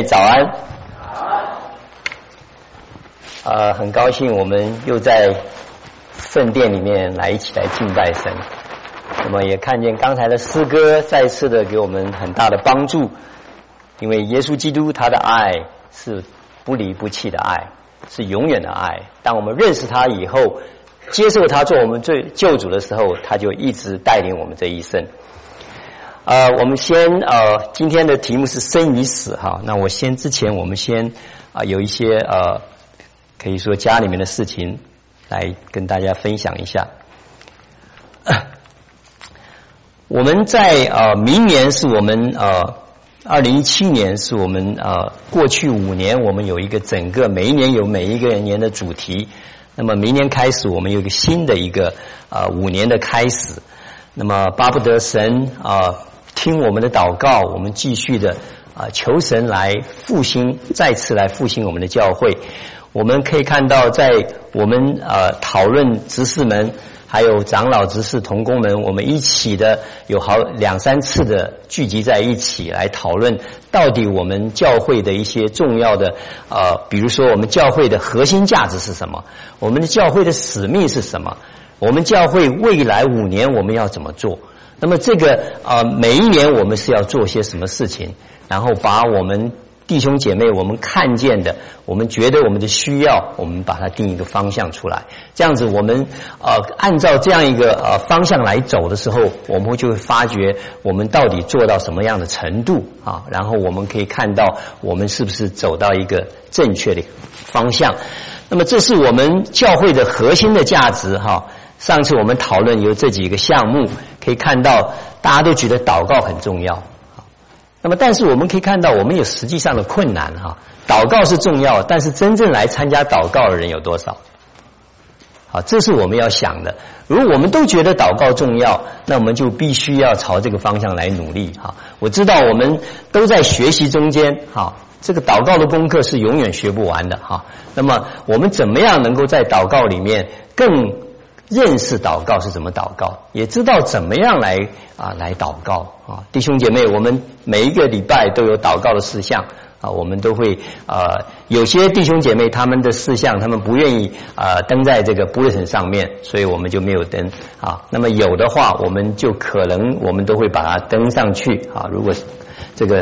早安。很高兴我们又在圣殿里面一起来敬拜神。那么也看见刚才的诗歌再次的给我们很大的帮助，因为耶稣基督他的爱是不离不弃的爱，是永远的爱。当我们认识他以后，接受他做我们最救主的时候，他就一直带领我们这一生。我们先今天的题目是生与死哈。那我之前我们先有一些可以说家里面的事情来跟大家分享一下。我们在明年是我们2017年是我们过去5年我们有一个整个每一年有每一个年的主题。那么明年开始我们有一个新的一个5年的开始。那么巴不得神听我们的祷告，我们继续的求神来复兴，再次来复兴我们的教会。我们可以看到在我们讨论执事们还有长老执事同工们，我们一起的有2-3次的聚集在一起来讨论到底我们教会的一些重要的比如说我们教会的核心价值是什么，我们的教会的使命是什么，我们教会未来5年我们要怎么做。那么这个每一年我们是要做些什么事情，然后把我们弟兄姐妹我们看见的，我们觉得我们的需要，我们把它定一个方向出来。这样子我们按照这样一个方向来走的时候，我们就会发觉我们到底做到什么样的程度啊，然后我们可以看到我们是不是走到一个正确的方向。那么这是我们教会的核心的价值哈。上次我们讨论有这几个项目，可以看到大家都觉得祷告很重要。那么但是我们可以看到我们有实际上的困难哈。祷告是重要，但是真正来参加祷告的人有多少？好，这是我们要想的。如果我们都觉得祷告重要，那我们就必须要朝这个方向来努力哈。我知道我们都在学习中间哈，这个祷告的功课是永远学不完的哈。那么我们怎么样能够在祷告里面更认识祷告是怎么祷告，也知道怎么样来祷告啊，弟兄姐妹，我们每一个礼拜都有祷告的事项啊，我们都会有些弟兄姐妹他们的事项他们不愿意登在这个 bulletin 上面，所以我们就没有登啊。那么有的话，我们就可能我们都会把它登上去啊。如果这个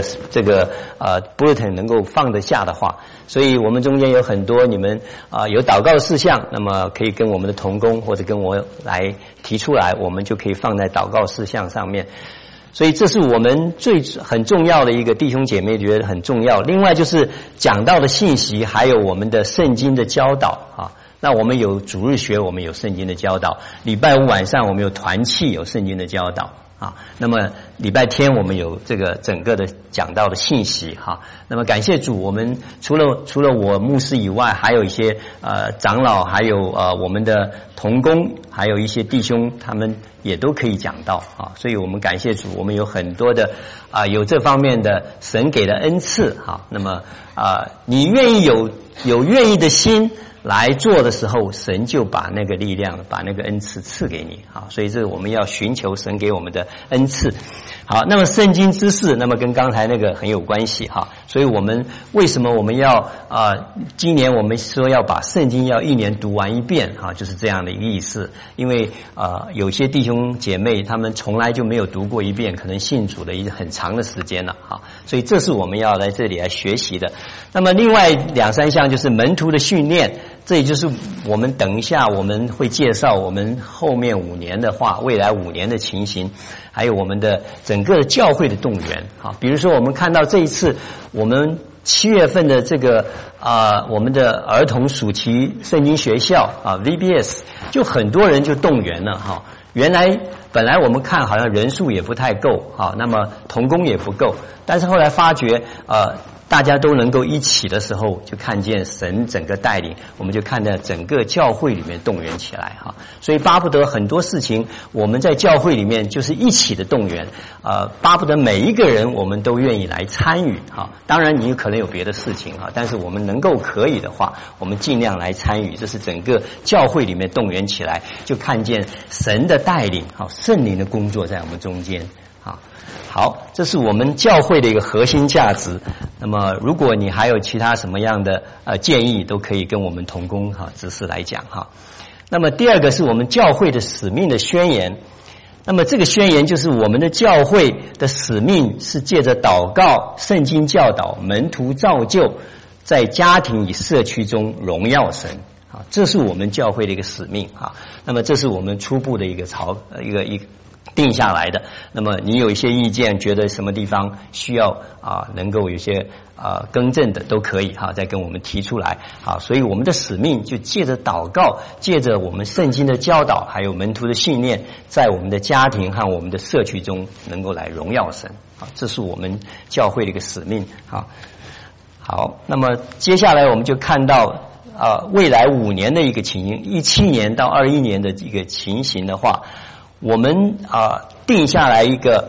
bulletin 能够放得下的话。所以我们中间有很多你们有祷告的事项，那么可以跟我们的同工或者跟我来提出来，我们就可以放在祷告事项上面。所以这是我们很重要的一个弟兄姐妹觉得很重要。另外就是讲道的信息，还有我们的圣经的教导啊。那我们有主日学，我们有圣经的教导；礼拜5晚上我们有团契，有圣经的教导。那么礼拜天我们有这个整个的讲道的信息哈。那么感谢主，我们除了我牧师以外，还有一些长老，还有我们的同工，还有一些弟兄，他们也都可以讲道啊。所以我们感谢主，我们有很多的有这方面的神给的恩赐哈。那么你愿意有愿意的心来做的时候，神就把那个力量把那个恩赐赐给你啊。所以这是我们要寻求神给我们的恩赐。好，那么圣经知识那么跟刚才那个很有关系哈。所以我们为什么我们要今年我们说要把圣经要1年读完一遍哈，就是这样的一个意思。因为有些弟兄姐妹他们从来就没有读过一遍，可能信主的一个很长的时间了哈。所以这是我们要来这里来学习的。那么另外2-3项就是门徒的训练，这也就是我们等一下我们会介绍我们后面5年的话，未来5年的情形，还有我们的整个教会的动员啊。比如说我们看到这一次我们7月份的这个我们的儿童暑期圣经学校VBS， 就很多人就动员了哈。本来我们看好像人数也不太够啊，那么同工也不够，但是后来发觉大家都能够一起的时候，就看见神整个带领，我们就看到整个教会里面动员起来哈。所以巴不得很多事情我们在教会里面就是一起的动员，巴不得每一个人我们都愿意来参与哈。当然你可能有别的事情哈，但是我们可以的话，我们尽量来参与，这是整个教会里面动员起来，就看见神的带领，圣灵的工作在我们中间。 啊。好，这是我们教会的一个核心价值。那么，如果你还有其他什么样的建议，都可以跟我们同工执事来讲哈。那么第二个是我们教会的使命的宣言。那么这个宣言就是我们的教会的使命是借着祷告、圣经教导、门徒造就，在家庭与社区中荣耀神啊，这是我们教会的一个使命啊。那么这是我们初步的一个定下来的。那么你有一些意见，觉得什么地方需要能够有些更正的都可以再跟我们提出来所以我们的使命就借着祷告，借着我们圣经的教导，还有门徒的训练，在我们的家庭和我们的社区中能够来荣耀神这是我们教会的一个使命好，那么接下来我们就看到未来5年的一个情形，17年到21年的一个情形的话，我们定下来一个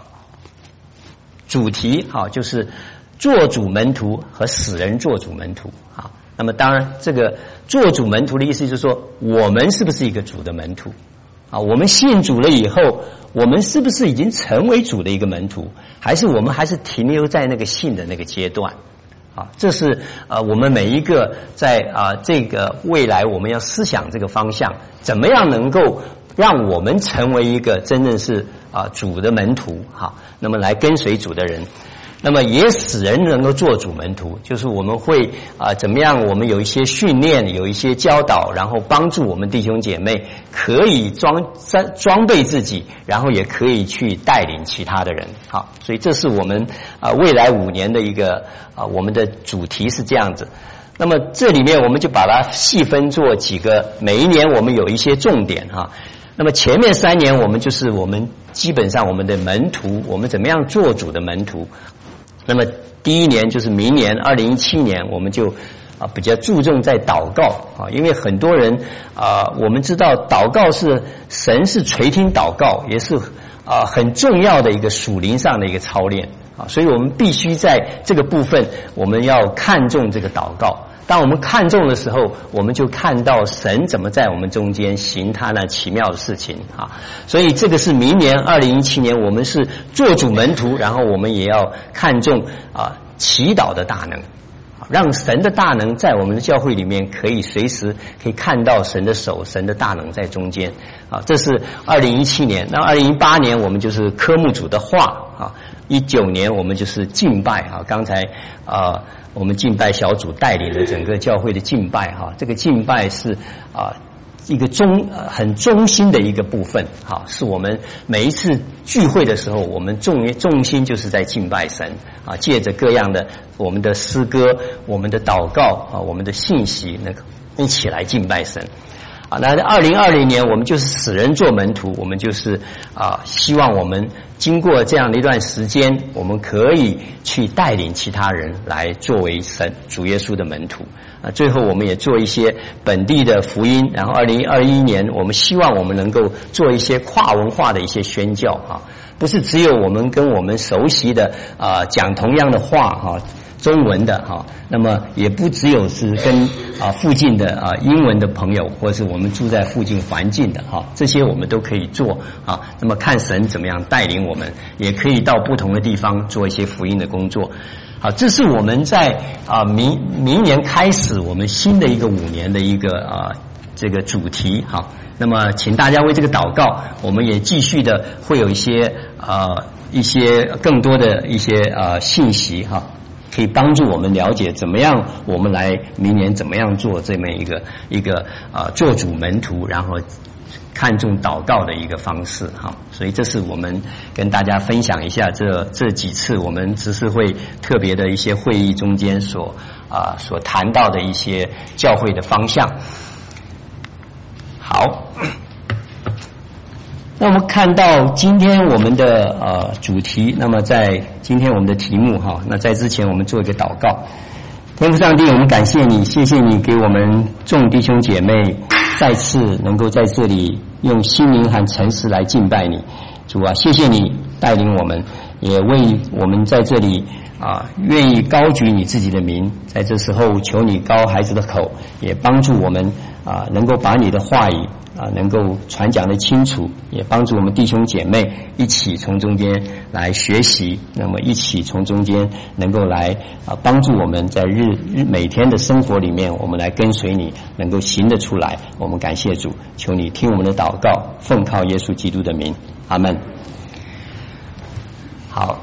主题就是做主门徒和使人做主门徒那么当然这个做主门徒的意思就是说，我们是不是一个主的门徒我们信主了以后，我们是不是已经成为主的一个门徒，还是我们还是停留在那个信的那个阶段这是我们每一个在这个未来我们要思想这个方向，怎么样能够让我们成为一个真正是主的门徒那么来跟随主的人，那么也使人能够做主门徒，就是我们会怎么样，我们有一些训练，有一些教导，然后帮助我们弟兄姐妹可以装备自己，然后也可以去带领其他的人所以这是我们未来5年的一个我们的主题是这样子。那么这里面我们就把它细分做几个，每一年我们有一些重点那么前面3年我们就是我们基本上我们的门徒，我们怎么样做主的门徒。那么第一年就是明年2017年，我们就比较注重在祷告因为很多人我们知道祷告是神是垂听祷告，也是很重要的一个属灵上的一个操练所以我们必须在这个部分我们要看重这个祷告。当我们看重的时候，我们就看到神怎么在我们中间行他那奇妙的事情所以这个是明年2017年我们是做主门徒，然后我们也要看重祈祷的大能，让神的大能在我们的教会里面可以随时可以看到神的手，神的大能在中间这是2017年。那2018年我们就是科目主的话19年我们就是敬拜刚才我们敬拜小组带领了整个教会的敬拜这个敬拜是一个很中心的一个部分是我们每一次聚会的时候，我们重心就是在敬拜神借着各样的我们的诗歌、我们的祷告我们的信息，那个一起来敬拜神那2020年我们就是使人做门徒，我们就是希望我们经过这样的一段时间，我们可以去带领其他人来作为神主耶稣的门徒最后我们也做一些本地的福音，然后2021年我们希望我们能够做一些跨文化的一些宣教不是只有我们跟我们熟悉的讲同样的话中文的那么也不只有是跟附近的英文的朋友，或者是我们住在附近环境的这些我们都可以做那么看神怎么样带领我们，也可以到不同的地方做一些福音的工作这是我们在明年开始我们新的一个5年的一个这个主题那么请大家为这个祷告，我们也继续的会有一些更多的一些信息可以帮助我们了解怎么样我们来明年怎么样做这么一个做主门徒，然后看重祷告的一个方式所以这是我们跟大家分享一下这几次我们执事会特别的一些会议中间所谈到的一些教会的方向。好，那我们看到今天我们的主题，那么在今天我们的题目那在之前我们做一个祷告。天父上帝，我们感谢你，谢谢你给我们众弟兄姐妹再次能够在这里用心灵和诚实来敬拜你。主谢谢你带领我们，也为我们在这里愿意高举你自己的名，在这时候求你高孩子的口，也帮助我们能够把你的话语能够传讲得清楚，也帮助我们弟兄姐妹一起从中间来学习，那么一起从中间能够来帮助我们在每天的生活里面，我们来跟随你，能够行得出来。我们感谢主，求你听我们的祷告，奉靠耶稣基督的名，阿们。好，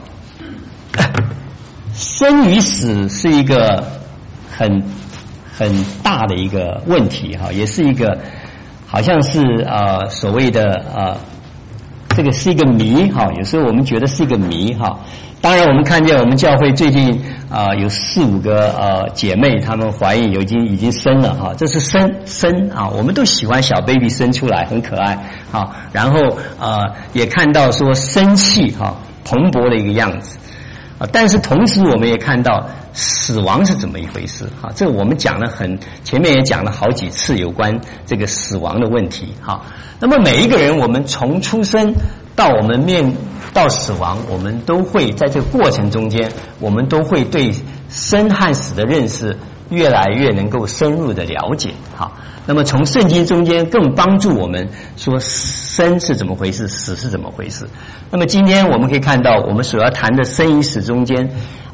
生与死是一个很大的一个问题哈，也是一个好像是所谓的这个是一个谜哈，有时候我们觉得是一个谜哈。当然我们看见我们教会最近有4-5个姐妹她们怀孕已经生了哈，这是生啊，我们都喜欢小 baby 生出来很可爱啊，然后也看到说生气哈蓬勃的一个样子。但是同时我们也看到死亡是怎么一回事啊？这个我们讲了前面也讲了好几次有关这个死亡的问题哈。那么每一个人，我们从出生到我们到死亡，我们都会在这个过程中间，我们都会对生和死的认识越来越能够深入的了解哈。那么从圣经中间更帮助我们说生是怎么回事，死是怎么回事。那么今天我们可以看到，我们所要谈的生与死中间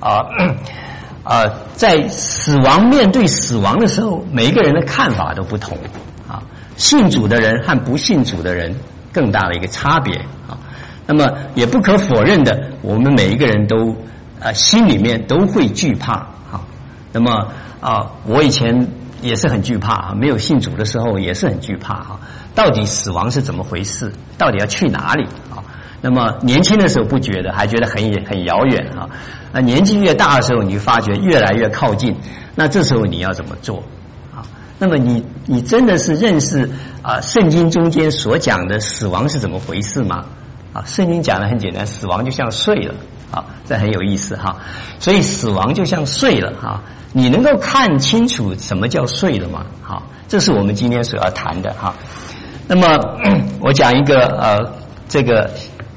在面对死亡的时候，每一个人的看法都不同啊。信主的人和不信主的人更大的一个差别啊。那么也不可否认的，我们每一个人都心里面都会惧怕啊。那么我以前也是很惧怕，没有信主的时候也是很惧怕哈。到底死亡是怎么回事？到底要去哪里啊？那么年轻的时候不觉得，还觉得很遥远啊。年纪越大的时候，你就发觉越来越靠近。那这时候你要怎么做啊？那么你真的是认识圣经中间所讲的死亡是怎么回事吗？圣经讲的很简单，死亡就像睡了啊，这很有意思哈。所以死亡就像睡了哈。你能够看清楚什么叫睡了吗？好，这是我们今天所要谈的哈。那么我讲一个这个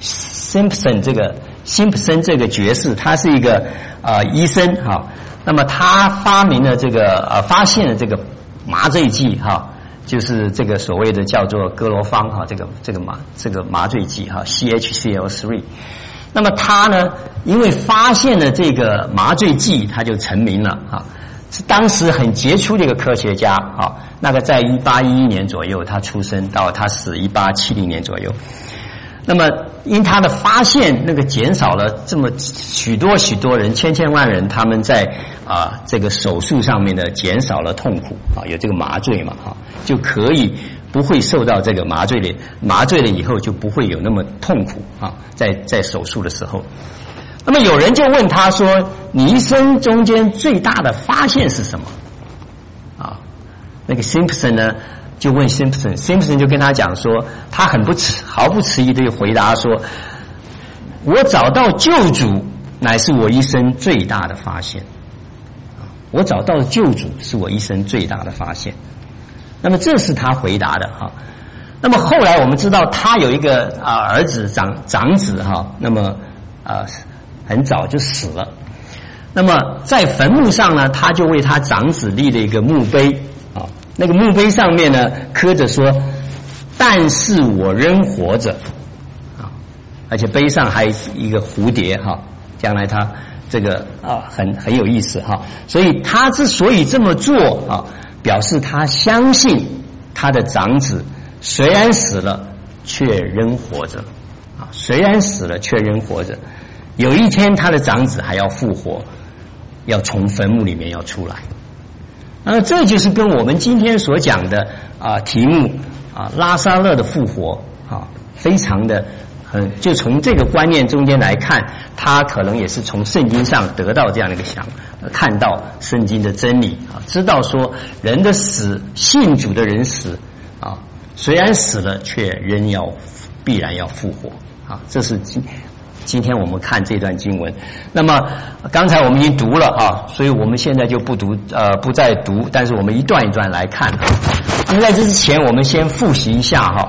Simpson 这个爵士，他是一个医生哈。那么他发现了这个麻醉剂哈，就是这个所谓的叫做哥罗芳哈，这个麻醉剂哈 CHCl3。那么他呢，因为发现了这个麻醉剂，他就成名了啊，是当时很杰出的一个科学家啊。那个在1811年左右他出生，到他死1870年左右。那么因他的发现，那个减少了这么许多人，千万人，他们在这个手术上面的减少了痛苦啊，有这个麻醉嘛啊，就可以不会受到这个麻醉了以后就不会有那么痛苦啊，在手术的时候。那么有人就问他说：“你一生中间最大的发现是什么？”啊，那个 Simpson 呢就问 Simpson 就跟他讲说，他毫不迟疑的回答说：“我找到救主乃是我一生最大的发现。我找到救主是我一生最大的发现。”那么这是他回答的哈。那么后来我们知道他有一个儿子长子哈，那么很早就死了。那么在坟墓上呢，他就为他长子立了一个墓碑啊。那个墓碑上面呢刻着说：“但是我仍活着。”啊，而且碑上还有一个蝴蝶哈，将来他这个很有意思哈。所以他之所以这么做啊，表示他相信他的长子虽然死了却仍活着啊，虽然死了却仍活着。有一天他的长子还要复活，要从坟墓里面要出来。这就是跟我们今天所讲的题目拉撒勒的复活非常的就从这个观念中间来看，他可能也是从圣经上得到这样的一个看到圣经的真理知道说人的死，信主的人死虽然死了却仍必然要复活这是今天我们看这段经文。那么刚才我们已经读了所以我们现在就不再读，但是我们一段一段来看那么在这之前我们先复习一下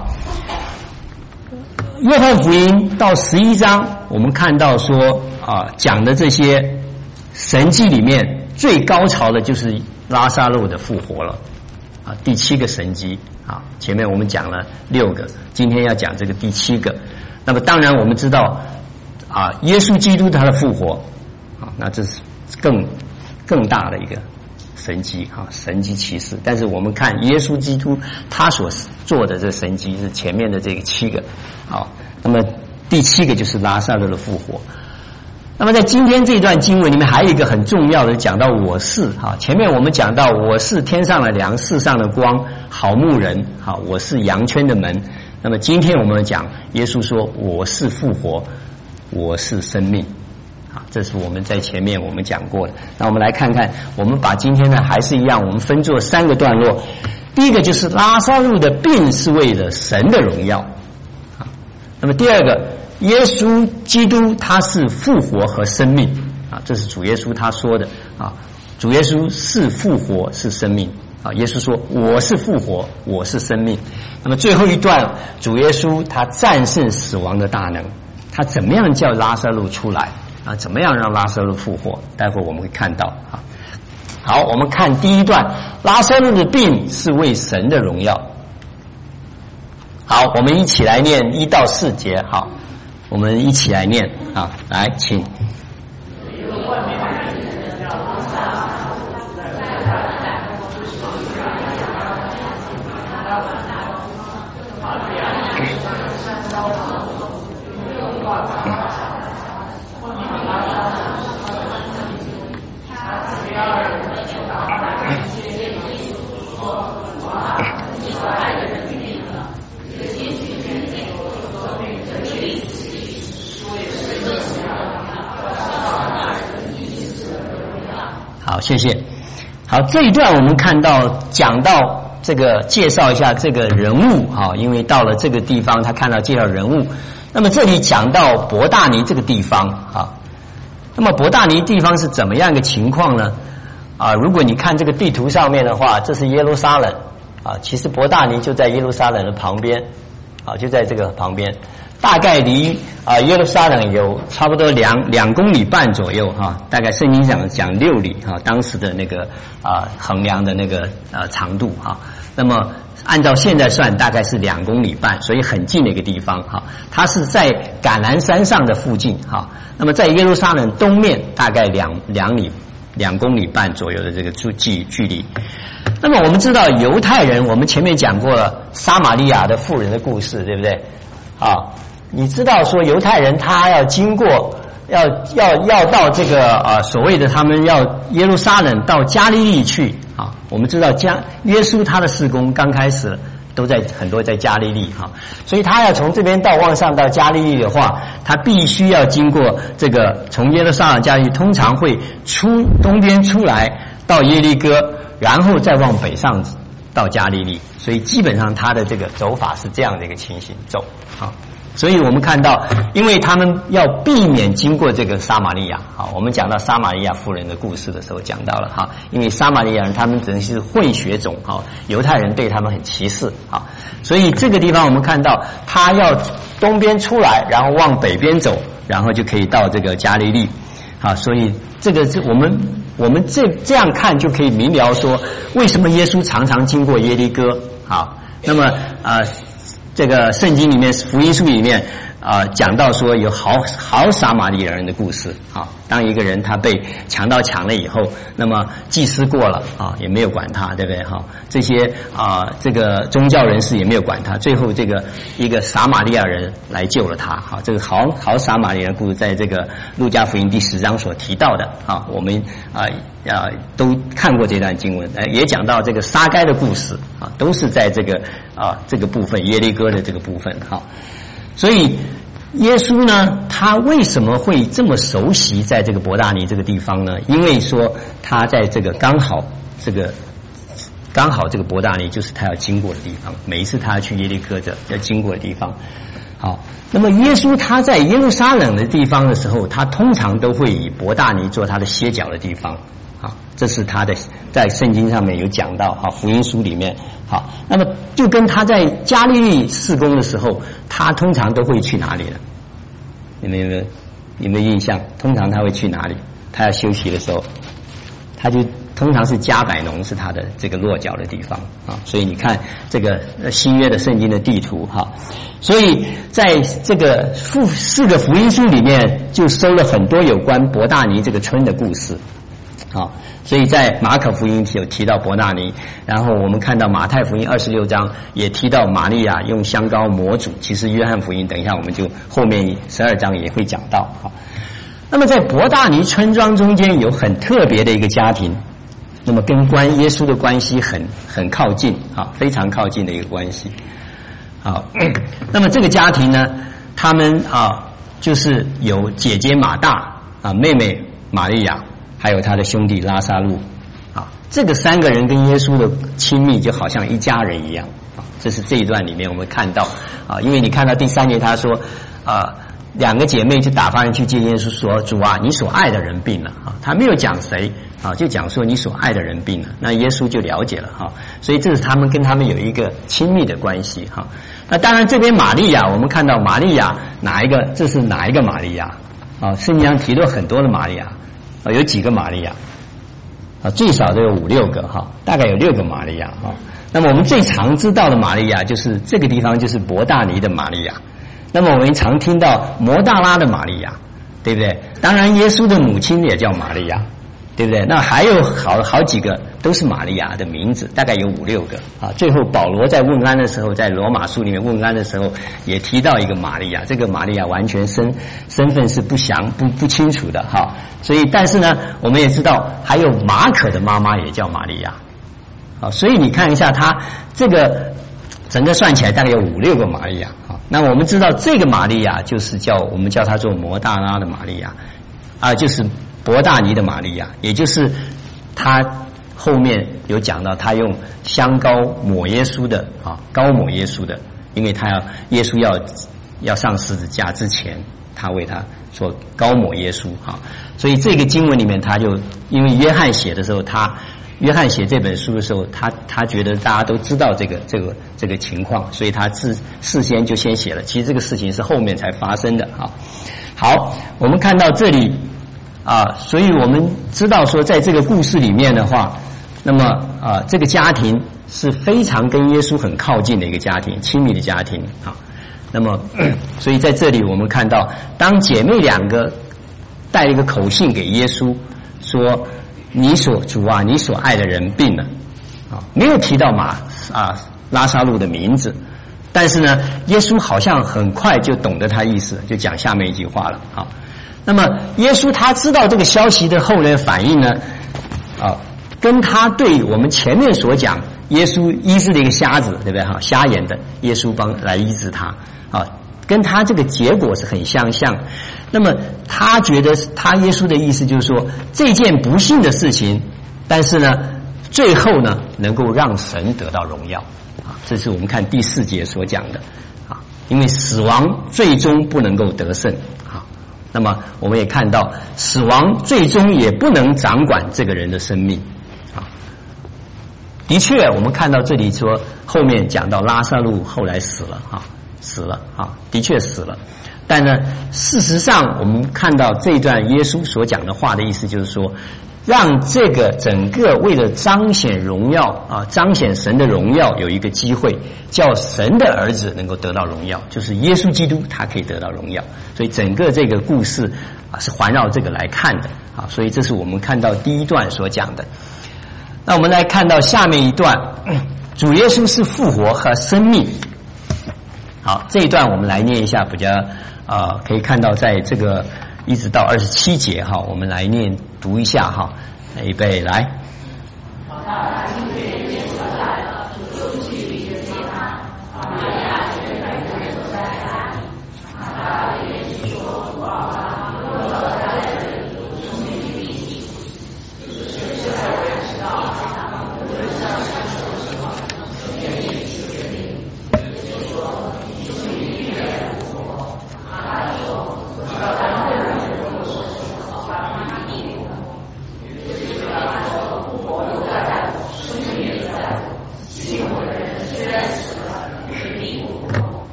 约翰福音到11章，我们看到说讲的这些神迹里面最高潮的就是拉撒路的复活了啊，第7个神迹啊，前面我们讲了6个，今天要讲这个第7个。那么当然我们知道啊，耶稣基督他的复活啊，那这是更大的一个神迹啊，神迹奇事。但是我们看耶稣基督他所做的这神迹是前面的这个7个啊，那么第7个就是拉撒路的复活。那么在今天这段经文里面还有一个很重要的讲到我是哈，前面我们讲到我是天上的粮，世上的光，好牧人，好，我是羊圈的门。那么今天我们讲耶稣说我是复活，我是生命，好，这是我们在前面我们讲过的。那我们来看看，我们把今天呢还是一样，我们分作3个段落。第一个就是拉撒路的病是为了神的荣耀，好，那么第二个，耶稣基督他是复活和生命啊，这是主耶稣他说的啊，主耶稣是复活是生命啊，耶稣说我是复活，我是生命。那么最后一段，主耶稣他战胜死亡的大能，他怎么样叫拉撒路出来啊？怎么样让拉撒路复活？待会我们会看到啊。好，我们看第一段，拉撒路的病是为神的荣耀。好，我们一起来念1到4节。好，我们一起来念啊，来，请。好，谢谢。好，这一段我们看到讲到这个介绍一下这个人物啊，因为到了这个地方他看到介绍人物。那么这里讲到伯大尼这个地方啊，那么伯大尼地方是怎么样一个情况呢？啊，如果你看这个地图上面的话，这是耶路撒冷啊，其实伯大尼就在耶路撒冷的旁边啊，就在这个旁边。大概离耶路撒冷有差不多2公里半左右哈，大概圣经上讲6里哈，当时的那个衡量的那个长度哈，那么按照现在算大概是2公里半，所以很近的一个地方哈。它是在橄榄山上的附近哈，那么在耶路撒冷东面大概2公里半左右的这个距离。那么我们知道犹太人，我们前面讲过了撒玛利亚的妇人的故事，对不对？啊，你知道说犹太人他要经过要到这个所谓的他们要耶路撒冷到加利利去啊。我们知道耶稣他的事工刚开始都在很多在加利利哈，所以他要从这边往上到加利利的话，他必须要经过这个从耶路撒冷加利利，通常会东边出来到耶利哥，然后再往北上到加利利，所以基本上他的这个走法是这样的一个情形走啊。所以我们看到，因为他们要避免经过这个撒玛利亚，好，我们讲到撒玛利亚妇人的故事的时候讲到了哈，因为撒玛利亚人他们只是混血种哈，犹太人对他们很歧视啊，所以这个地方我们看到他要东边出来，然后往北边走，然后就可以到这个加利利，好，所以这个是我们这样看就可以明了说，为什么耶稣常常经过耶利哥，好，那么这个圣经里面福音书里面讲到说有好撒玛利亚人的故事啊，当一个人他被强盗抢了以后，那么祭司过了啊也没有管他，对不对哈？这些这个宗教人士也没有管他，最后这个一个撒玛利亚人来救了他。好，这个好撒玛利亚人故事在这个路加福音第10章所提到的啊，我们都看过这段经文，也讲到这个撒该的故事啊，都是在这个部分耶利哥的这个部分哈。所以耶稣呢，他为什么会这么熟悉在这个伯大尼这个地方呢？因为说他在这个刚好这个伯大尼就是他要经过的地方，每一次他要去耶利哥的要经过的地方。好，那么耶稣他在耶路撒冷的地方的时候，他通常都会以伯大尼做他的歇脚的地方。好，这是他的在圣经上面有讲到，好，福音书里面。好，那么就跟他在加利利事工的时候，他通常都会去哪里呢？你们有没有印象？通常他会去哪里？他要休息的时候， 它就通常是加百农是它的这个落脚的地方啊。所以你看这个新约的圣经的地图哈，所以在这个4个福音书里面就收了很多有关伯大尼这个村的故事啊。所以在马可福音有提到伯大尼，然后我们看到马太福音26章也提到玛利亚用香膏抹主，其实约翰福音等一下我们就后面12章也会讲到哈。那么在伯大尼村庄中间有很特别的一个家庭，那么跟耶稣的关系很靠近啊，非常靠近的一个关系。好，那么这个家庭呢，他们就是有姐姐马大啊，妹妹玛利亚，还有他的兄弟拉撒路啊，这个3个人跟耶稣的亲密就好像一家人一样啊。这是这一段里面我们看到啊，因为你看到第3节他说2个姐妹就打发人去见耶稣说：“主啊，你所爱的人病了啊。”他没有讲谁啊，就讲说你所爱的人病了。那耶稣就了解了哈，所以这是跟他们有一个亲密的关系哈。那当然这边玛利亚，我们看到玛利亚这是哪一个玛利亚啊？圣经上提到很多的玛利亚啊，有几个玛利亚啊？最少都有5、6个哈，大概有6个玛利亚哈。那么我们最常知道的玛利亚就是这个地方，就是伯大尼的玛利亚。那么我们常听到摩大拉的玛利亚，对不对？当然耶稣的母亲也叫玛利亚，对不对？那还有好几个都是玛利亚的名字，大概有5、6个啊。最后保罗在问安的时候，在罗马书里面问安的时候也提到一个玛利亚，这个玛利亚完全身份是不清楚的哈。所以但是呢，我们也知道还有马可的妈妈也叫玛利亚，好，所以你看一下他这个整个算起来大概有5、6个玛利亚。那我们知道这个玛利亚就是我们叫她做摩大拉的玛利亚啊，就是伯大尼的玛利亚，也就是她后面有讲到她用香膏抹耶稣的啊，膏抹耶稣的，因为耶稣要上十字架之前，她为他做膏抹耶稣哈。所以这个经文里面，他就因为约翰写的时候，约翰写这本书的时候，他觉得大家都知道这个情况，所以他事先就先写了。其实这个事情是后面才发生的啊。好，我们看到这里啊，所以我们知道说，在这个故事里面的话，那么这个家庭是非常跟耶稣很靠近的一个家庭，亲密的家庭啊。那么，所以在这里我们看到，当姐妹2个带了一个口信给耶稣说。主啊，你所爱的人病了啊，没有提到拉撒路的名字，但是呢，耶稣好像很快就懂得他意思，就讲下面一句话了啊。那么耶稣他知道这个消息的后来反应呢跟他对我们前面所讲耶稣医治了一个瞎子，对不对哈？瞎眼的耶稣来医治他啊，跟他这个结果是很相像。那么他觉得耶稣的意思就是说，这件不幸的事情，但是呢最后呢能够让神得到荣耀啊，这是我们看第4节所讲的啊，因为死亡最终不能够得胜啊。那么我们也看到死亡最终也不能掌管这个人的生命啊。的确我们看到这里说后面讲到拉撒路后来死了啊，的确死了。但呢，事实上我们看到这段耶稣所讲的话的意思就是说，让这个整个为了彰显荣耀啊，彰显神的荣耀有一个机会，叫神的儿子能够得到荣耀，就是耶稣基督他可以得到荣耀。所以整个这个故事啊是环绕这个来看的啊，所以这是我们看到第1段所讲的。那我们来看到下面一段，主耶稣是复活和生命。好，这一段我们来念一下，比较可以看到在这个一直到27节哈，我们来读一下哈，预备来。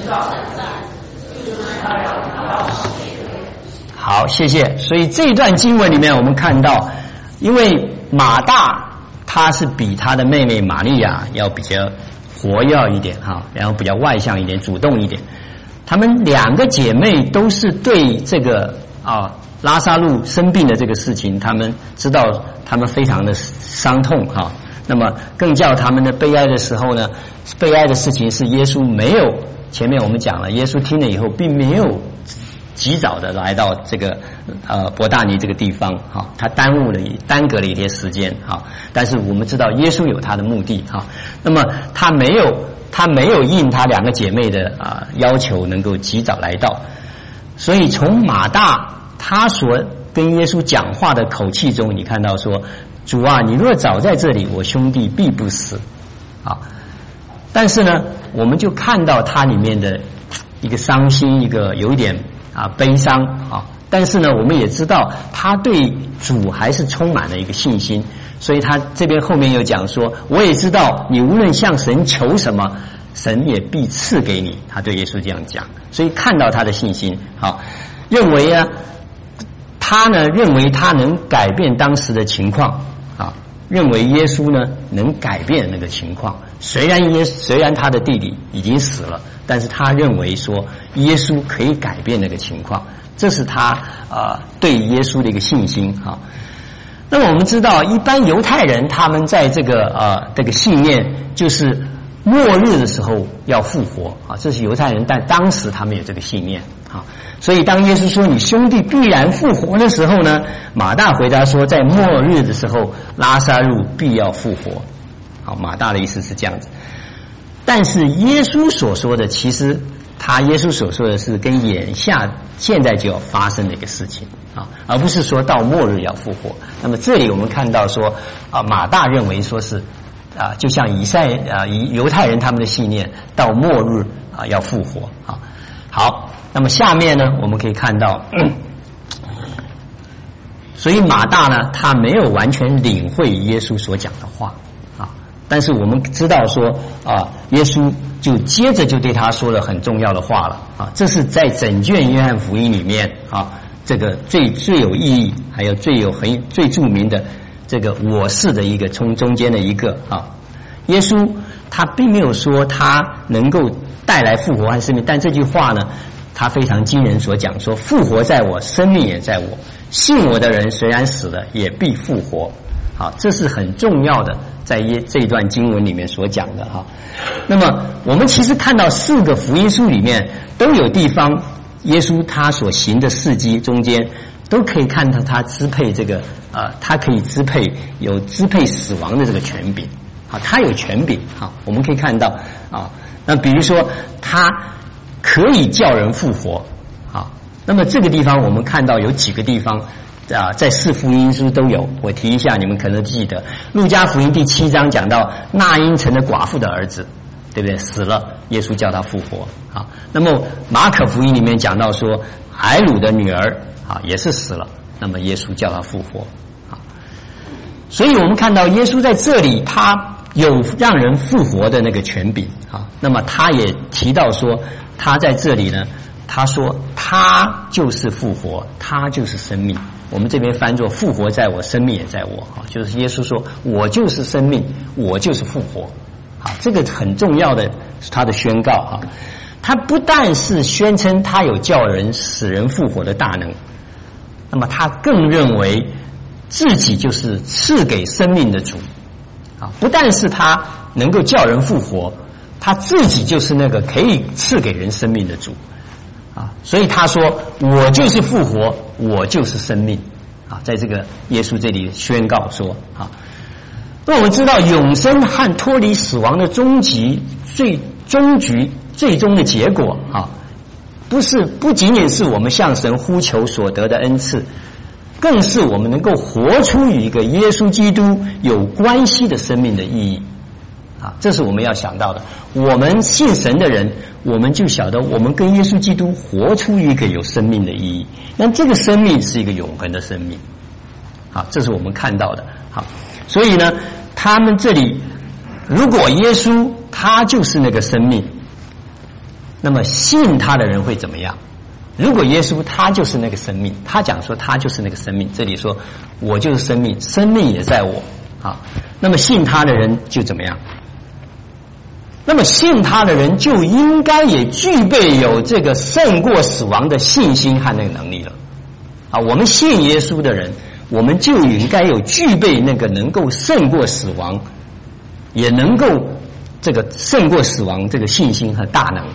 好，谢谢。所以这一段经文里面，我们看到，因为马大他是比他的妹妹玛利亚要比较活跃一点哈，然后比较外向一点、主动一点。她们两个姐妹都是对这个拉撒路生病的这个事情，她们知道，她们非常的伤痛哈。那么更叫他们的悲哀的时候呢，悲哀的事情是耶稣没有，前面我们讲了，耶稣听了以后并没有及早的来到这个伯大尼这个地方哈，他耽搁了一些时间哈。但是我们知道耶稣有他的目的哈，那么他没有应他两个姐妹的要求，能够及早来到。所以从马大他所跟耶稣讲话的口气中，你看到说，主啊，你若早在这里，我兄弟必不死啊。但是呢，我们就看到他里面的一个伤心，一个有一点悲伤啊。但是呢，我们也知道他对主还是充满了一个信心，所以他这边后面又讲说，我也知道你无论向神求什么，神也必赐给你。他对耶稣这样讲，所以看到他的信心，好，认为他能改变当时的情况啊，认为耶稣呢能改变那个情况。虽然他的弟弟已经死了，但是他认为说耶稣可以改变那个情况，这是他对耶稣的一个信心啊。那么我们知道，一般犹太人他们在这个信念就是末日的时候要复活啊，这是犹太人，但当时他们有这个信念啊。所以当耶稣说你兄弟必然复活的时候呢，马大回答说，在末日的时候拉撒路必要复活。好，马大的意思是这样子。但是耶稣所说的，其实耶稣所说的是跟现在就要发生的一个事情啊，而不是说到末日要复活。那么这里我们看到说马大认为说是就像犹太人他们的信念，到末日要复活啊。好，那么下面呢，我们可以看到，所以马大呢，他没有完全领会耶稣所讲的话啊。但是我们知道说耶稣就接着就对他说了很重要的话了啊。这是在整卷约翰福音里面这个最有意义，还有最著名的这个我是的一个中间的一个耶稣他并没有说他能够带来复活和生命，但这句话呢，他非常惊人所讲说，复活在我，生命也在我，信我的人虽然死了也必复活。好，这是很重要的，在这一段经文里面所讲的哈。那么我们其实看到4个福音书里面都有地方，耶稣他所行的事迹中间都可以看到他支配这个他可以支配死亡的这个权柄啊，他有权柄啊。我们可以看到那比如说他可以叫人复活啊。那么这个地方我们看到有几个地方在4福音书都有，我提一下，你们可能记得。路加福音第7章讲到纳因城的寡妇的儿子，对不对？死了，耶稣叫他复活啊。那么马可福音里面讲到说，埃鲁的女儿也是死了，那么耶稣叫他复活啊。所以我们看到耶稣在这里，他有让人复活的那个权柄啊。那么他也提到说，他在这里呢，他说他就是复活，他就是生命。我们这边翻作复活在我，生命也在我啊，就是耶稣说我就是生命，我就是复活啊。这个很重要的是他的宣告啊。他不但是宣称他有叫人使人复活的大能，那么他更认为自己就是赐给生命的主啊。不但是他能够叫人复活，他自己就是那个可以赐给人生命的主啊。所以他说我就是复活，我就是生命啊。在这个耶稣这里宣告说啊。那我们知道永生和脱离死亡的终极最终的结果啊，不仅仅是我们向神呼求所得的恩赐，更是我们能够活出与一个耶稣基督有关系的生命的意义啊。这是我们要想到的。我们信神的人，我们就晓得我们跟耶稣基督活出一个有生命的意义，那这个生命是一个永恒的生命啊，这是我们看到的。好，所以呢，他们这里如果耶稣他就是那个生命， 那么信他的人会怎么样？如果耶稣他就是那个生命，他讲说他就是那个生命，这里说我就是生命，生命也在我啊。那么信他的人就怎么样？那么信他的人就应该也具备有这个胜过死亡的信心和那个能力了啊。我们信耶稣的人，我们就应该有具备那个能够胜过死亡，也能够这个胜过死亡这个信心和大能。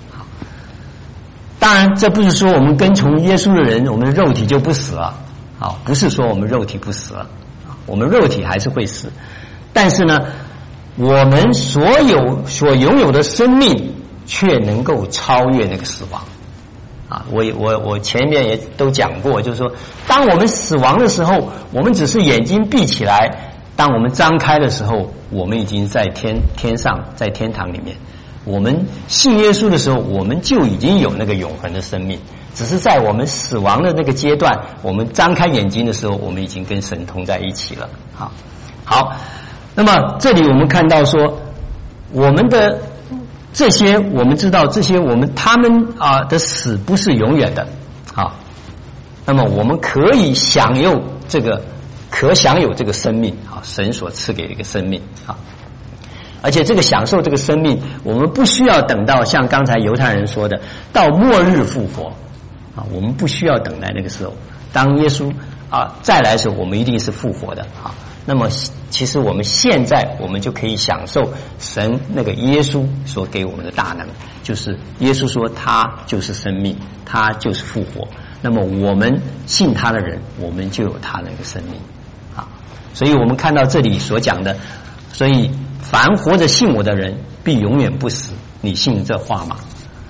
当然这不是说我们跟从耶稣的人我们的肉体就不死了啊，不是说我们肉体不死了，我们肉体还是会死，但是呢我们所拥有的生命却能够超越那个死亡啊！我前面也都讲过，就是说当我们死亡的时候，我们只是眼睛闭起来，当我们张开的时候，我们已经在天上，在天堂里面。我们信耶稣的时候，我们就已经有那个永恒的生命，只是在我们死亡的那个阶段，我们张开眼睛的时候，我们已经跟神同在一起了。好，那么这里我们看到说，我们的这些，我们知道这些他们的死不是永远的啊。那么我们可以享有这个生命啊，神所赐给的一个生命啊。而且这个享受这个生命，我们不需要等到像刚才犹太人说的到末日复活啊，我们不需要等待那个时候，当耶稣再来的时候，我们一定是复活的啊。那么其实我们现在我们就可以享受神那个耶稣所给我们的大能，就是耶稣说他就是生命，他就是复活，那么我们信他的人，我们就有他那个生命啊。所以我们看到这里所讲的，所以凡活着信我的人必永远不死，你信这话吗？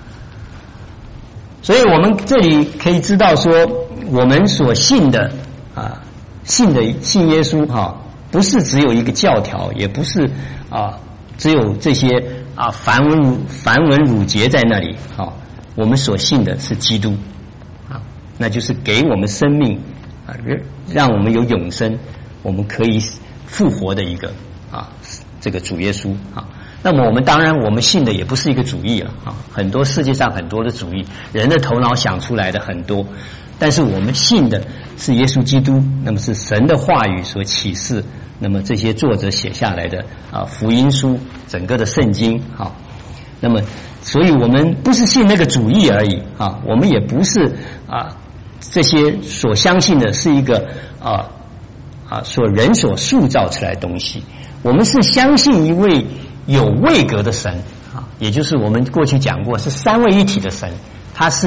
所以我们这里可以知道说，我们所信的信耶稣不是只有一个教条，也不是只有这些繁文缛节在那里我们所信的是基督那就是给我们生命让我们有永生，我们可以复活的一个这个主耶稣那么我们当然我们信的也不是一个主义了很多世界上很多的主义，人的头脑想出来的很多，但是我们信的是耶稣基督，那么是神的话语所启示，那么这些作者写下来的福音书，整个的圣经那么所以我们不是信那个主义而已我们也不是这些所相信的是一个人所塑造出来的东西，我们是相信一位有位格的神也就是我们过去讲过是三位一体的神，他是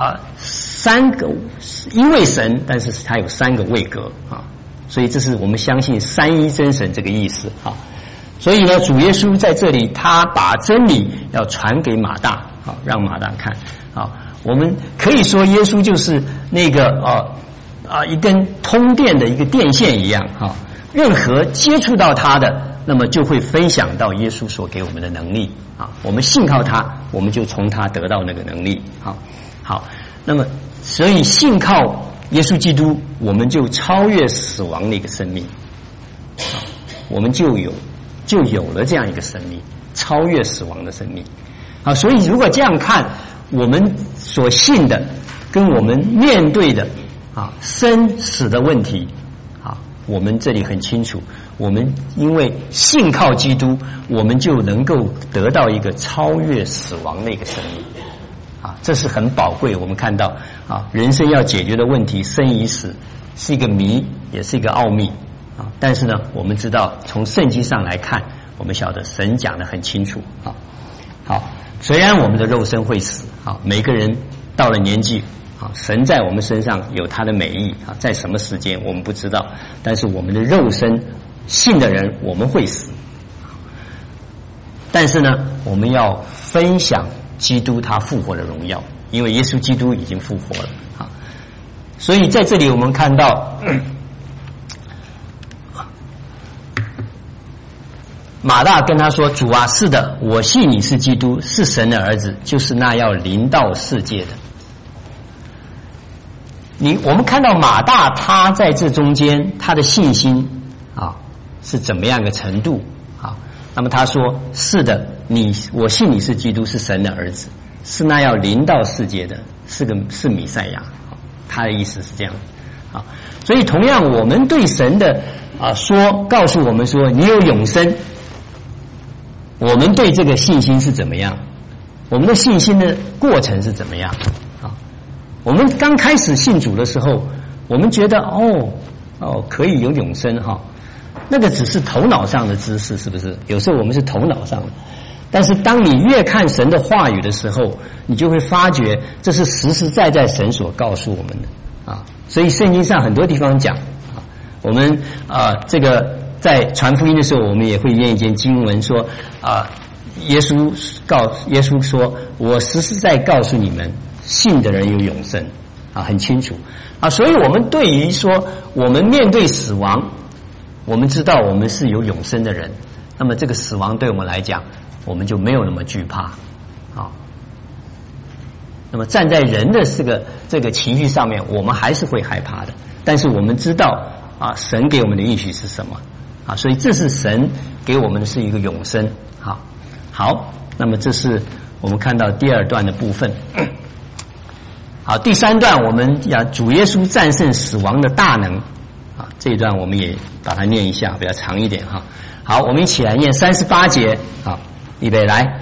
一位神，但是他有三个位格所以这是我们相信三一真神这个意思所以呢主耶稣在这里他把真理要传给马大让马大看我们可以说耶稣就是那个一根通电的一个电线一样任何接触到他的，那么就会分享到耶稣所给我们的能力我们信靠他，我们就从他得到那个能力好，那么所以信靠耶稣基督，我们就超越死亡的一个生命我们就有了这样一个生命，超越死亡的生命所以如果这样看，我们所信的跟我们面对的生死的问题我们这里很清楚，我们因为信靠基督，我们就能够得到一个超越死亡的一个生命这是很宝贵。我们看到人生要解决的问题，生与死是一个谜，也是一个奥秘但是呢我们知道从圣经上来看，我们晓得神讲得很清楚好，虽然我们的肉身会死每个人到了年纪神在我们身上有他的美意在什么时间我们不知道，但是我们的肉身信的人我们会死，但是呢我们要分享基督他复活的荣耀，因为耶稣基督已经复活了所以在这里我们看到马大跟他说，主啊，是的，我信你是基督，是神的儿子，就是那要临到世界的。我们看到马大他在这中间他的信心是怎么样一个程度那么他说是的，我信你是基督，是神的儿子是那要临到世界的，是弥赛亚。他的意思是这样啊。所以同样，我们对神的告诉我们说你有永生，我们对这个信心是怎么样？我们的信心的过程是怎么样？啊，我们刚开始信主的时候，我们觉得可以有永生哈，那个只是头脑上的知识，是不是？有时候我们是头脑上的，但是当你越看神的话语的时候，你就会发觉这是实实在在神所告诉我们的啊。所以圣经上很多地方讲啊，我们这个在传福音的时候，我们也会念一节经文说耶稣说：“我实实在告诉你们，信的人有永生。”啊，很清楚啊。所以我们对于说我们面对死亡，我们知道我们是有永生的人，那么这个死亡对我们来讲，我们就没有那么惧怕啊。那么站在人的这个情绪上面，我们还是会害怕的。但是我们知道啊，神给我们的应许是什么啊？所以这是神给我们的是一个永生。好，那么这是我们看到第二段的部分。好，第三段我们讲主耶稣战胜死亡的大能啊，这一段我们也把它念一下，比较长一点哈。好，我们一起来念38节。好，预备来。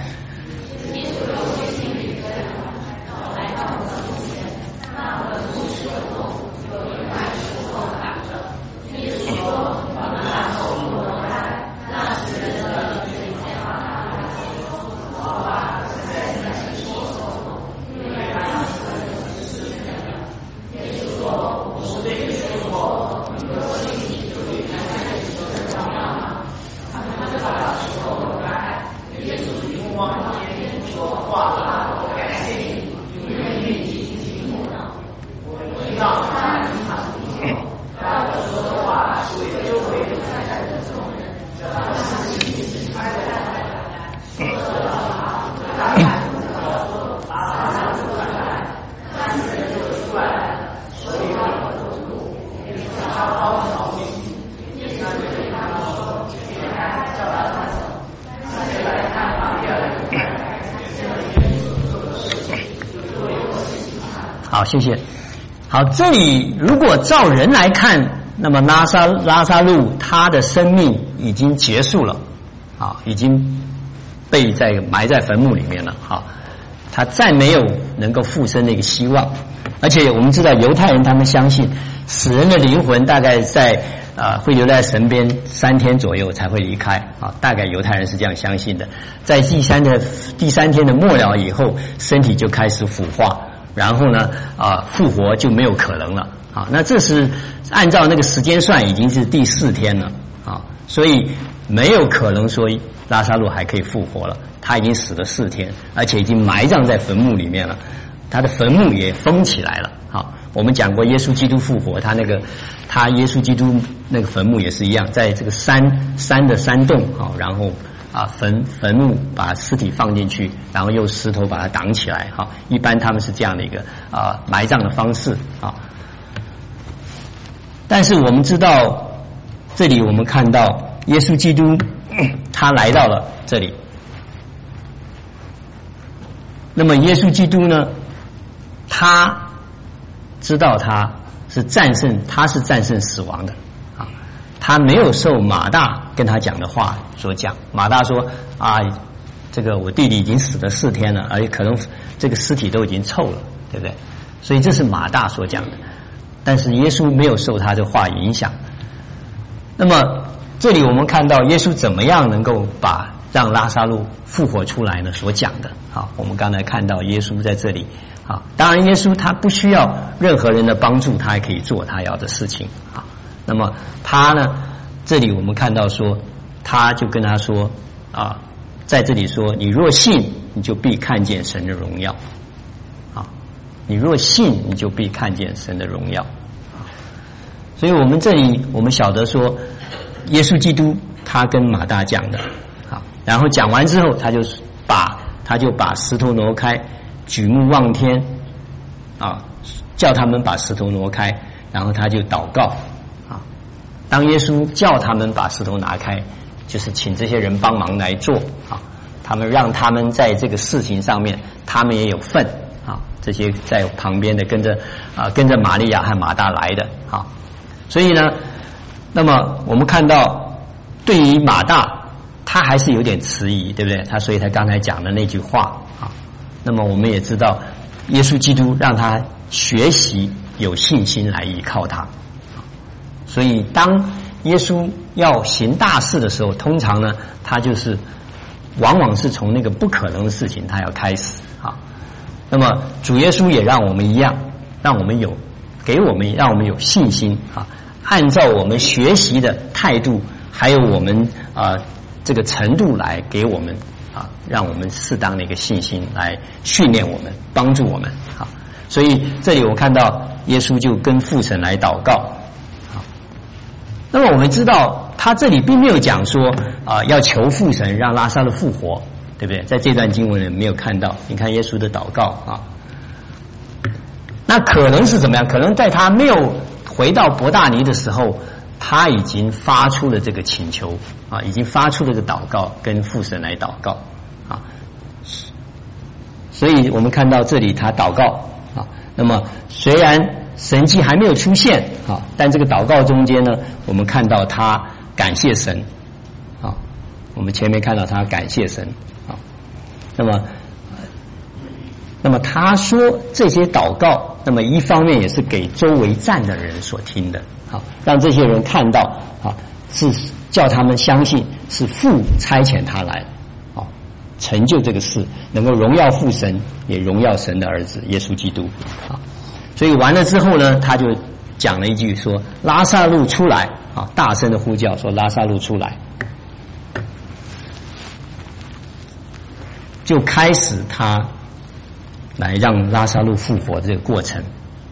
好，谢谢。好，这里如果照人来看，那么拉撒路他的生命已经结束了，啊，已经被埋在坟墓里面了，好，他再没有能够复生的一个希望。而且我们知道犹太人他们相信死人的灵魂大概会留在神边3天左右才会离开啊，大概犹太人是这样相信的。在第三天的末了以后，身体就开始腐化。然后呢，复活就没有可能了啊。那这是按照那个时间算，已经是第4天了啊，所以没有可能说拉撒路还可以复活了。他已经死了4天，而且已经埋葬在坟墓里面了，他的坟墓也封起来了。好，我们讲过耶稣基督复活，他耶稣基督那个坟墓也是一样，在这个山的山洞啊，然后坟墓把尸体放进去，然后用石头把它挡起来哈。一般他们是这样的一个埋葬的方式啊。但是我们知道，这里我们看到耶稣基督他来到了这里。那么耶稣基督呢，他知道他是战胜死亡的。他没有受马大跟他讲的话所讲。马大说这个我弟弟已经死了4天了，而且可能这个尸体都已经臭了，对不对？所以这是马大所讲的。但是耶稣没有受他这话影响。那么这里我们看到耶稣怎么样能够让拉撒路复活出来呢？所讲的。好，我们刚才看到耶稣在这里。好，当然耶稣他不需要任何人的帮助，他还可以做他要的事情。好。那么他呢？这里我们看到说，他就跟他说在这里说，你若信，你就必看见神的荣耀。你若信，你就必看见神的荣耀。所以我们这里我们晓得说，耶稣基督他跟马大讲的，好，然后讲完之后，他就把石头挪开，举目望天，叫他们把石头挪开，然后他就祷告。当耶稣叫他们把石头拿开，就是请这些人帮忙来做啊。他们让他们在这个事情上面他们也有份啊，这些在旁边的跟着玛利亚和马大来的啊，所以呢，那么我们看到对于马大，他还是有点迟疑，对不对？所以他刚才讲的那句话啊，那么我们也知道，耶稣基督让他学习有信心来依靠他，所以当耶稣要行大事的时候，通常呢，他就是往往是从那个不可能的事情他要开始啊。那么主耶稣也让我们一样，让我们有信心啊，按照我们学习的态度，还有我们这个程度来给我们啊，让我们适当的一个信心来训练我们，帮助我们啊。所以这里我看到耶稣就跟父神来祷告啊。那么我们知道他这里并没有讲说要求父神让拉撒路复活，对不对？在这段经文里没有看到。你看耶稣的祷告啊，那可能是怎么样？可能在他没有回到伯大尼的时候，他已经发出了这个请求啊，已经发出了这个祷告，跟父神来祷告啊。所以我们看到这里他祷告啊，那么虽然神迹还没有出现啊，但这个祷告中间呢，我们看到他感谢神啊，我们前面看到他感谢神啊，那么他说这些祷告，那么一方面也是给周围站的人所听的啊，让这些人看到啊，是叫他们相信是父差遣他来啊，成就这个事，能够荣耀父神，也荣耀神的儿子耶稣基督啊。所以完了之后呢，他就讲了一句说：“拉撒路出来！”啊，大声的呼叫说：“拉撒路出来！”就开始他来让拉撒路复活这个过程。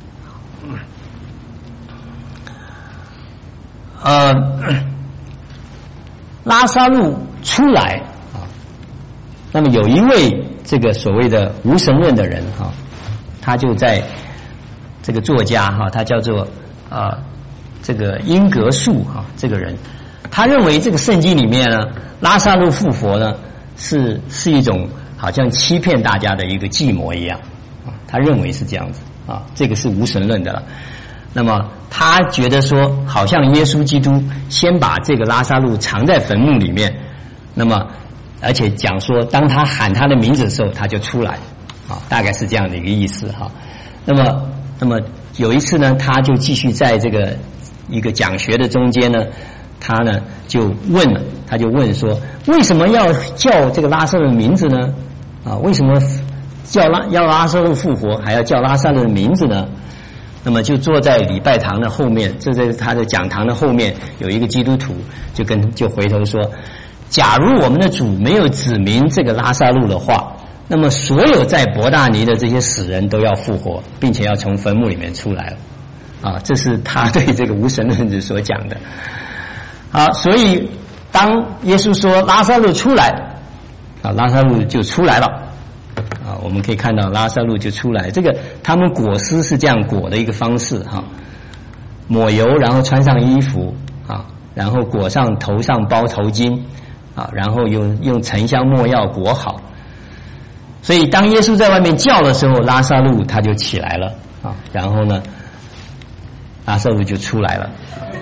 拉撒路出来啊，那么有一位这个所谓的无神论的人哈，他就在这个作家哈，他叫做这个英格树哈，这个人他认为这个圣经里面呢，拉撒路复活呢是一种好像欺骗大家的一个计谋一样啊，他认为是这样子啊，这个是无神论的了。那么他觉得说，好像耶稣基督先把这个拉撒路藏在坟墓里面，那么而且讲说，当他喊他的名字的时候，他就出来啊，大概是这样的一个意思哈。那么有一次呢，他就继续在这个一个讲学的中间呢，他呢就问说，为什么要叫这个拉撒路的名字呢？啊，为什么要拉撒路复活，还要叫拉撒路的名字呢？那么就坐在礼拜堂的后面，这在他的讲堂的后面有一个基督徒就回头说，假如我们的主没有指明这个拉撒路的话，那么所有在伯大尼的这些死人都要复活，并且要从坟墓里面出来了啊，这是他对这个无神论者所讲的。好，所以当耶稣说拉撒路出来啊，拉撒路就出来了啊，我们可以看到拉撒路就出来，这个他们裹尸是这样裹的一个方式哈，抹油，然后穿上衣服啊，然后裹上头上包头巾啊，然后用沉香没药裹好。所以当耶稣在外面叫的时候，拉撒路他就起来了啊，然后呢，拉撒路就出来了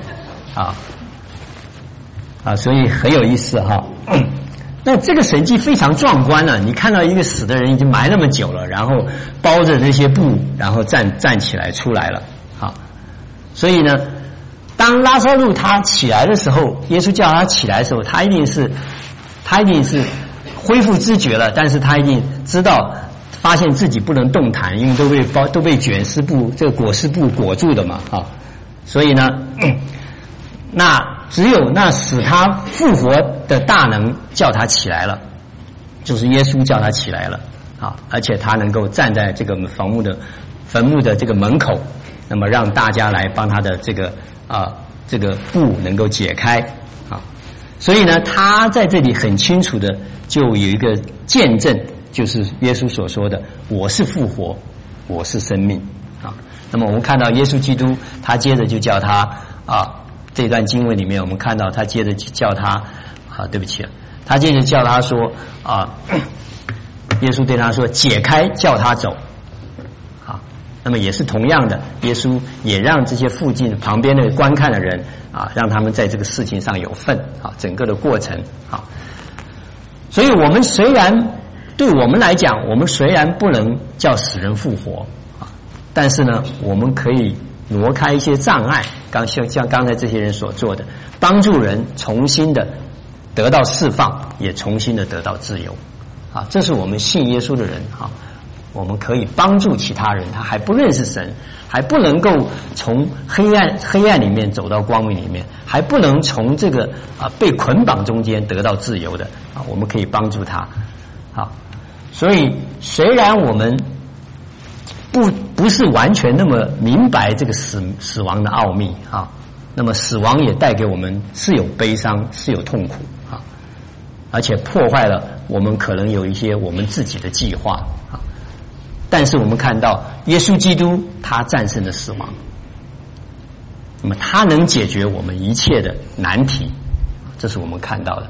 啊，所以很有意思哈。那这个神迹非常壮观啊！你看到一个死的人已经埋那么久了，然后包着这些布，然后站起来出来了啊。所以呢，当拉撒路他起来的时候，耶稣叫他起来的时候，他一定是恢复知觉了，但是他一定知道发现自己不能动弹，因为都被卷尸布这个裹尸布裹住的嘛啊。所以呢，那只有那使他复活的大能叫他起来了，就是耶稣叫他起来了啊，而且他能够站在这个坟墓的这个门口，那么让大家来帮他的这个布能够解开啊。所以呢，他在这里很清楚的就有一个见证，就是耶稣所说的：“我是复活，我是生命。”啊，那么我们看到耶稣基督，他接着就叫他这段经文里面，我们看到他接着叫他对不起，他接着叫他说耶稣对他说：“解开，叫他走。”啊，那么也是同样的，耶稣也让这些附近旁边的观看的人啊，让他们在这个事情上有份啊，整个的过程啊。所以我们虽然对我们来讲，我们虽然不能叫死人复活啊，但是呢，我们可以挪开一些障碍，像刚才这些人所做的，帮助人重新的得到释放，也重新的得到自由啊。这是我们信耶稣的人啊，我们可以帮助其他人，他还不认识神，还不能够从黑暗里面走到光明里面，还不能从这个被捆绑中间得到自由的啊，我们可以帮助他啊。所以虽然我们不是完全那么明白这个死亡的奥秘啊，那么死亡也带给我们是有悲伤，是有痛苦啊，而且破坏了我们可能有一些我们自己的计划啊。但是我们看到耶稣基督他战胜了死亡，那么他能解决我们一切的难题，这是我们看到的。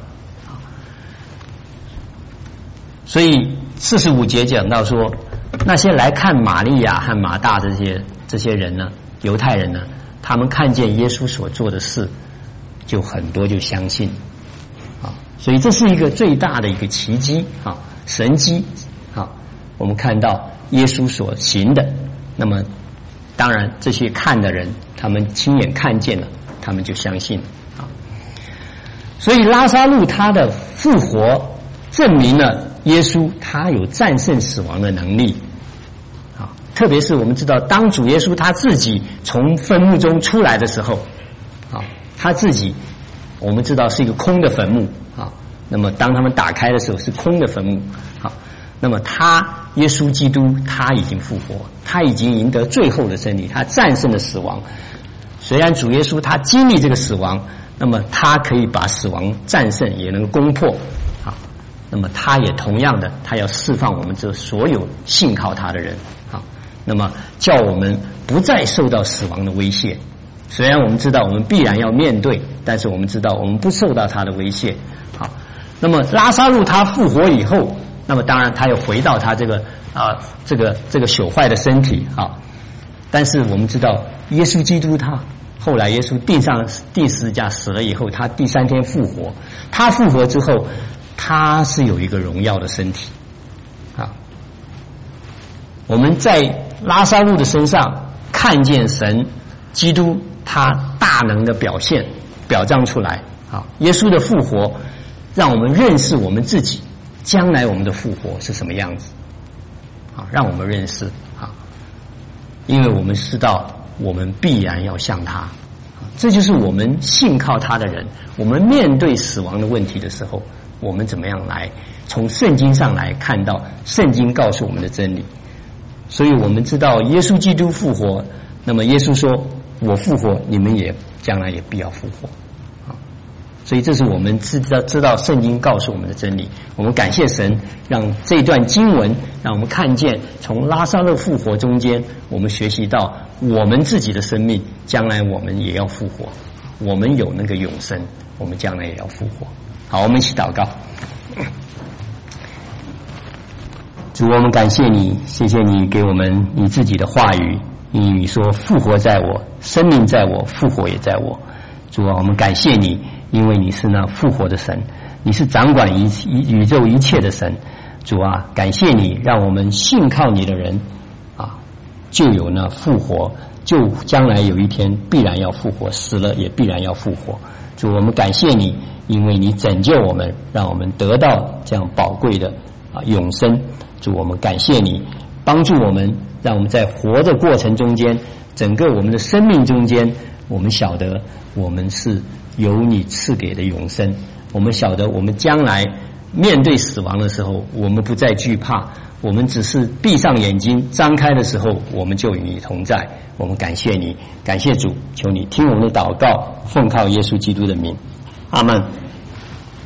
所以45节讲到说，那些来看玛利亚和马大这些人呢，犹太人呢，他们看见耶稣所做的事，就很多就相信啊。所以这是一个最大的一个奇迹啊，神迹啊。我们看到耶稣所行的，那么当然这些看的人，他们亲眼看见了，他们就相信了啊。所以拉撒路他的复活证明了耶稣他有战胜死亡的能力啊。特别是我们知道，当主耶稣他自己从坟墓中出来的时候啊，他自己我们知道是一个空的坟墓啊。那么当他们打开的时候是空的坟墓啊。那么耶稣基督他已经复活，他已经赢得最后的胜利，他战胜了死亡。虽然主耶稣他经历这个死亡，那么他可以把死亡战胜，也能攻破啊。那么他也同样的，他要释放我们这所有信靠他的人啊。那么叫我们不再受到死亡的威胁。虽然我们知道我们必然要面对，但是我们知道我们不受到他的威胁啊。那么拉撒路他复活以后，那么当然他又回到他这个朽坏的身体啊。但是我们知道耶稣基督他后来耶稣钉上第十字架死了以后，他第3天复活，他复活之后他是有一个荣耀的身体啊。我们在拉撒路的身上看见神基督他大能的表彰出来啊。耶稣的复活让我们认识我们自己将来我们的复活是什么样子啊，让我们认识啊，因为我们知道我们必然要像他，这就是我们信靠他的人，我们面对死亡的问题的时候，我们怎么样来从圣经上来看到圣经告诉我们的真理。所以我们知道耶稣基督复活，那么耶稣说我复活，你们也将来也必要复活。所以这是我们知道圣经告诉我们的真理。我们感谢神，让这段经文让我们看见从拉撒勒复活中间，我们学习到我们自己的生命将来我们也要复活，我们有那个永生，我们将来也要复活。好，我们一起祷告。主，我们感谢你，谢谢你给我们你自己的话语，因为你说复活在我，生命在我，复活也在我。主啊，我们感谢你，因为你是那复活的神，你是掌管宇宙一切的神。主啊，感谢你，让我们信靠你的人啊，就有那复活，就将来有一天必然要复活，死了也必然要复活。主，我们感谢你，因为你拯救我们，让我们得到这样宝贵的永生。主，我们感谢你，帮助我们，让我们在活的过程中间，整个我们的生命中间，我们晓得我们是由你赐给的永生，我们晓得我们将来面对死亡的时候，我们不再惧怕，我们只是闭上眼睛张开的时候，我们就与你同在。我们感谢你，感谢主，求你听我们的祷告，奉靠耶稣基督的名，阿们。